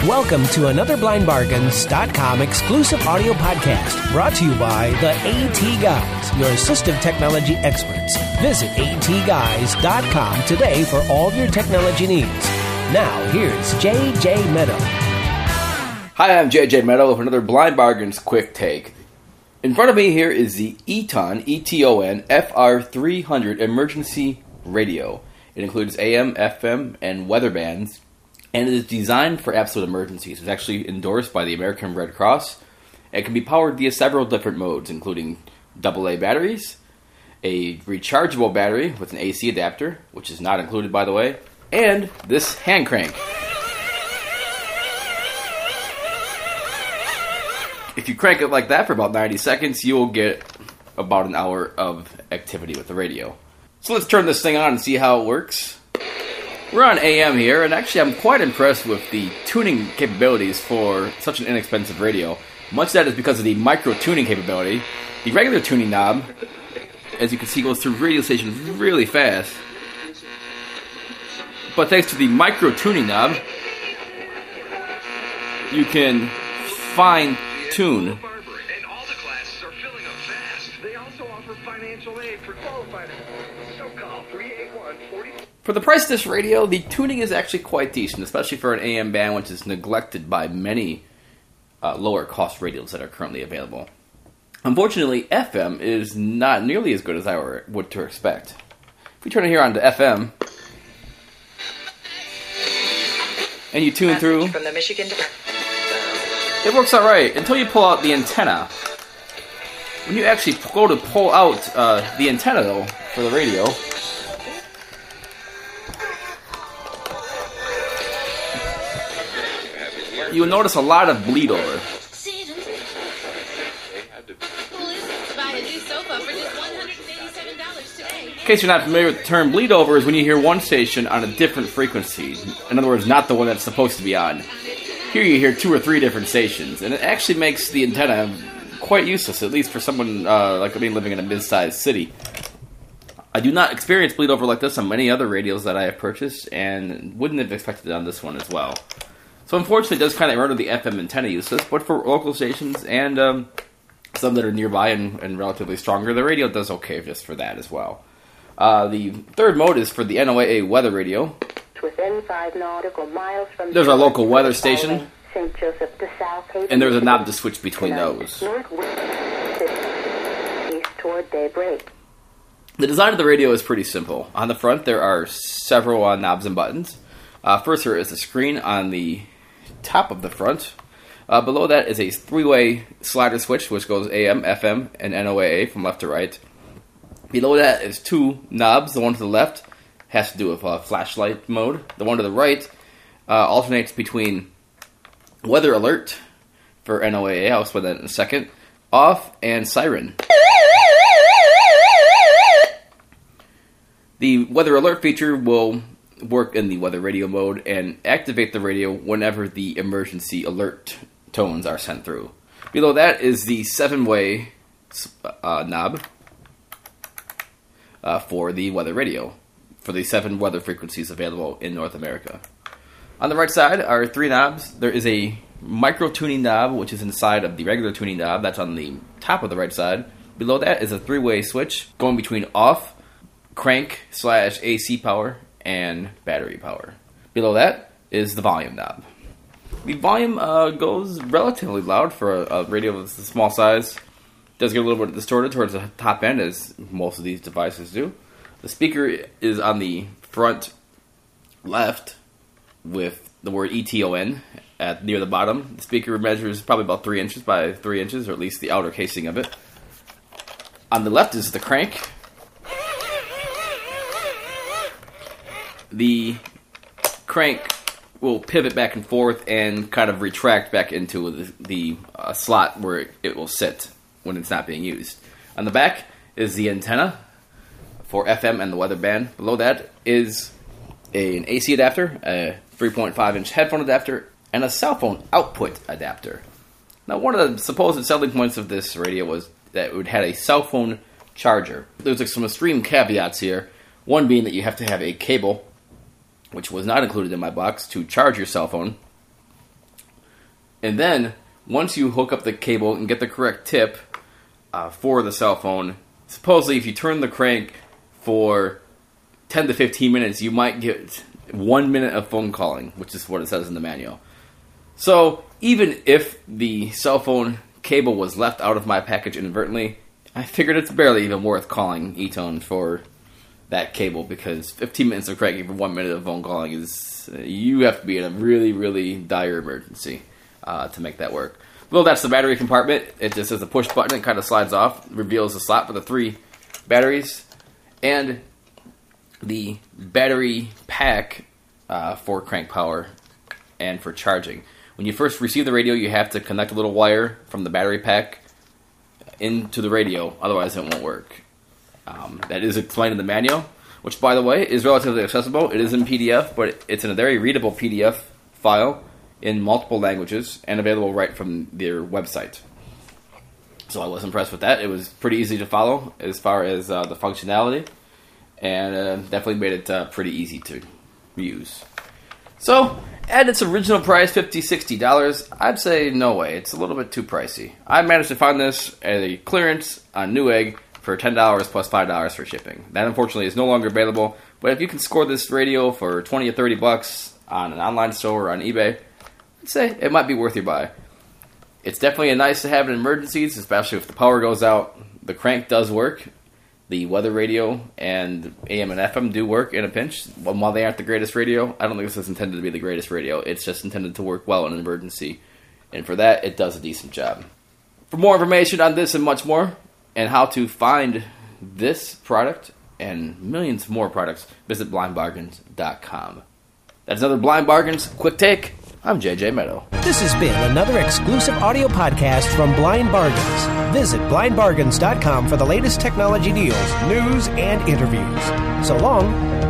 Welcome to another BlindBargains.com exclusive audio podcast brought to you by the AT Guys, your assistive technology experts. Visit atguys.com today for all of your technology needs. Now, here's JJ Meadow. Hi, I'm JJ Meadow with another Blind Bargains Quick Take. In front of me here is the Eton, E-T-O-N, FR300 emergency radio. It includes AM, FM, and weather bands, and it is designed for absolute emergencies. It's actually endorsed by the American Red Cross. It can be powered via several different modes, including AA batteries, a rechargeable battery with an AC adapter, which is not included, by the way, and this hand crank. If you crank it like that for about 90 seconds, you will get about an hour of activity with the radio. So let's turn this thing on and see how it works. We're on AM here, and actually I'm quite impressed with the tuning capabilities for such an inexpensive radio. Much of that is because of the micro-tuning capability. The regular tuning knob, as you can see, goes through radio stations really fast. But thanks to the micro-tuning knob, you can fine-tune. For the price of this radio, the tuning is actually quite decent, especially for an AM band, which is neglected by many lower-cost radios that are currently available. Unfortunately, FM is not nearly as good as I would to expect. If we turn it here on to FM, and you tune through, from the Michigan it works alright until you pull out the antenna. When you actually go to pull out the antenna, though, for the radio, you will notice a lot of bleed over. In case you're not familiar with the term bleed over, is when you hear one station on a different frequency. In other words, not the one that's supposed to be on. Here you hear 2 or 3 different stations, and it actually makes the antenna quite useless, at least for someone like me living in a mid-sized city. I do not experience bleed over like this on many other radios that I have purchased, and wouldn't have expected it on this one as well. So unfortunately, it does kind of render the FM antenna useless, but for local stations and some that are nearby and relatively stronger, the radio does okay just for that as well. The third mode is for the NOAA weather radio. Within 5 nautical miles from there's our local weather station, St. Joseph to South Haven, and there's a knob to switch between those. East toward daybreak. The design of the radio is pretty simple. On the front, there are several knobs and buttons. First, there is a screen on the top of the front. Below that is a 3-way slider switch, which goes AM, FM, and NOAA from left to right. Below that is 2 knobs. The one to the left has to do with flashlight mode. The one to the right alternates between weather alert for NOAA, I'll explain that in a second, off, and siren. The weather alert feature will work in the weather radio mode and activate the radio whenever the emergency alert tones are sent through. Below that is the 7-way knob for the weather radio, for the 7 weather frequencies available in North America. On the right side are 3 knobs. There is a micro-tuning knob, which is inside of the regular tuning knob. That's on the top of the right side. Below that is a 3-way switch going between off, crank/AC power, and battery power. Below that is the volume knob. The volume goes relatively loud for a radio of this small size. It does get a little bit distorted towards the top end, as most of these devices do. The speaker is on the front left with the word ETON near the bottom. The speaker measures probably about 3 inches by 3 inches, or at least the outer casing of it. On the left is the crank. The crank will pivot back and forth and kind of retract back into the slot where it will sit when it's not being used. On the back is the antenna for FM and the weather band. Below that is an AC adapter, a 3.5-inch headphone adapter, and a cell phone output adapter. Now, one of the supposed selling points of this radio was that it had a cell phone charger. There's some extreme caveats here. One being that you have to have a cable, which was not included in my box, to charge your cell phone. And then, once you hook up the cable and get the correct tip for the cell phone, supposedly if you turn the crank for 10 to 15 minutes, you might get 1 minute of phone calling, which is what it says in the manual. So, even if the cell phone cable was left out of my package inadvertently, I figured it's barely even worth calling E-Tone for that cable, because 15 minutes of cranking for 1 minute of phone calling is, you have to be in a really, really dire emergency to make that work. Well, that's the battery compartment. It just has a push button. It kind of slides off, reveals the slot for the 3 batteries, and the battery pack for crank power and for charging. When you first receive the radio, you have to connect a little wire from the battery pack into the radio, otherwise it won't work. That is explained in the manual, which, by the way, is relatively accessible. It is in PDF, but it's in a very readable PDF file in multiple languages and available right from their website. So I was impressed with that. It was pretty easy to follow as far as the functionality, and definitely made it pretty easy to use. So, at its original price, $50, $60, I'd say no way. It's a little bit too pricey. I managed to find this at a clearance on Newegg for $10 plus $5 for shipping. That, unfortunately, is no longer available, but if you can score this radio for $20 or $30 on an online store or on eBay, I'd say it might be worth your buy. It's definitely nice to have in emergencies, especially if the power goes out. The crank does work. The weather radio and AM and FM do work in a pinch. While they aren't the greatest radio, I don't think this is intended to be the greatest radio. It's just intended to work well in an emergency. And for that, it does a decent job. For more information on this and much more, and how to find this product and millions more products, visit blindbargains.com. That's another Blind Bargains Quick Take. I'm JJ Meadow. This has been another exclusive audio podcast from Blind Bargains. Visit blindbargains.com for the latest technology deals, news, and interviews. So long.